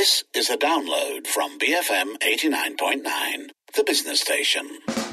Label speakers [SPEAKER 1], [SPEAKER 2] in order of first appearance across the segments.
[SPEAKER 1] This is a download from BFM 89.9, the business station.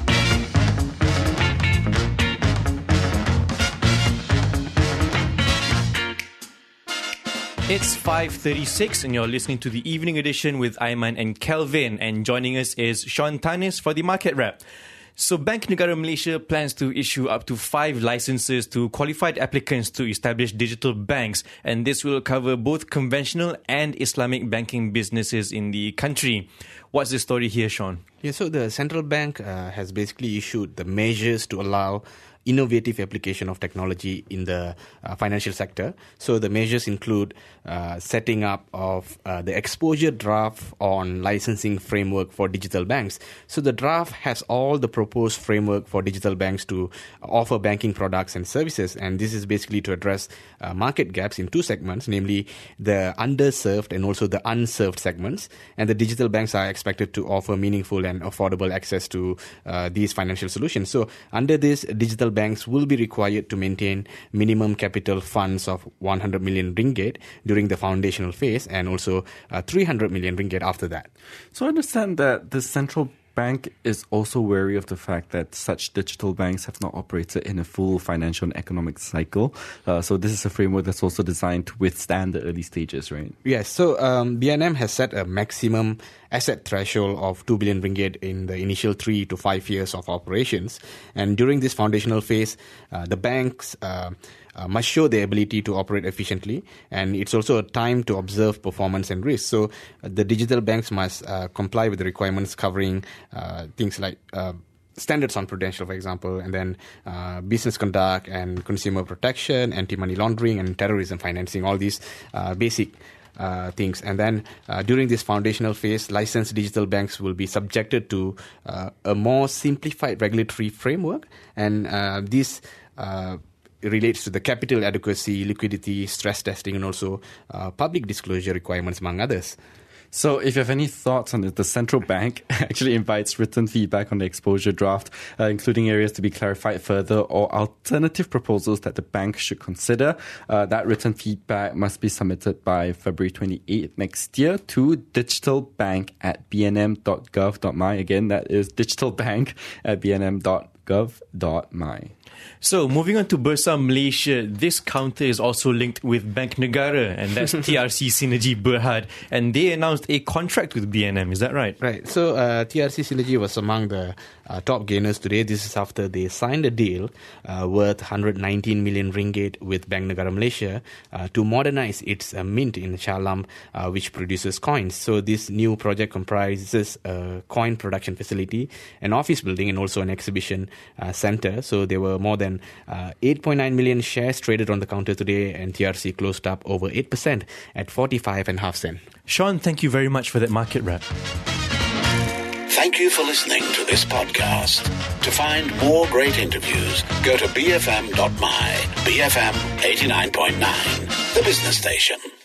[SPEAKER 2] It's 5:36 and you're listening to the evening edition with Aiman and Kelvin, and joining us is Sean Tanis for the Market Wrap. So Bank Negara Malaysia plans to issue up to 5 licenses to qualified applicants to establish digital banks, and this will cover both conventional and Islamic banking businesses in the country. What's the story here, Sean?
[SPEAKER 3] Yeah, so the central bank has basically issued the measures to allow innovative application of technology in the financial sector. So the measures include setting up of the exposure draft on licensing framework for digital banks. So the draft has all the proposed framework for digital banks to offer banking products and services, and this is basically to address market gaps in 2 segments, namely the underserved and also the unserved segments. And the digital banks are expected to offer meaningful and affordable access to these financial solutions. So under this, digital banks will be required to maintain minimum capital funds of 100 million ringgit during the foundational phase, and also 300 million ringgit after that.
[SPEAKER 4] So I understand that the central bank is also wary of the fact that such digital banks have not operated in a full financial and economic cycle. So this is a framework that's also designed to withstand the early stages, right?
[SPEAKER 3] Yes, so BNM has set a maximum asset threshold of 2 billion ringgit in the initial 3 to 5 years of operations. And during this foundational phase, the banks must show their ability to operate efficiently, and it's also a time to observe performance and risk. So the digital banks must comply with the requirements covering things like standards on prudential, for example, and then business conduct and consumer protection, anti-money laundering and terrorism financing, all these basic things. And then during this foundational phase, licensed digital banks will be subjected to a more simplified regulatory framework, and this relates to the capital adequacy, liquidity, stress testing, and also public disclosure requirements, among others.
[SPEAKER 4] So if you have any thoughts on it, the central bank actually invites written feedback on the exposure draft, including areas to be clarified further or alternative proposals that the bank should consider. That written feedback must be submitted by February 28th next year to digitalbank@bnm.gov.my. Again, that is digitalbank@bnm.gov.my.
[SPEAKER 2] So, moving on to Bursa Malaysia, this counter is also linked with Bank Negara, and that's TRC Synergy Berhad, and they announced a contract with BNM, is that right?
[SPEAKER 3] Right, so TRC Synergy was among the top gainers today. This is after they signed a deal worth 119 million ringgit with Bank Negara Malaysia to modernize its mint in Shah Alam, which produces coins. So this new project comprises a coin production facility, an office building, and also an exhibition center. So there were more than 8.9 million shares traded on the counter today, and TRC closed up over 8% at 45.5 cents.
[SPEAKER 2] Sean, thank you very much for that market wrap.
[SPEAKER 1] Thank you for listening to this podcast. To find more great interviews, go to bfm.my, BFM 89.9, the business station.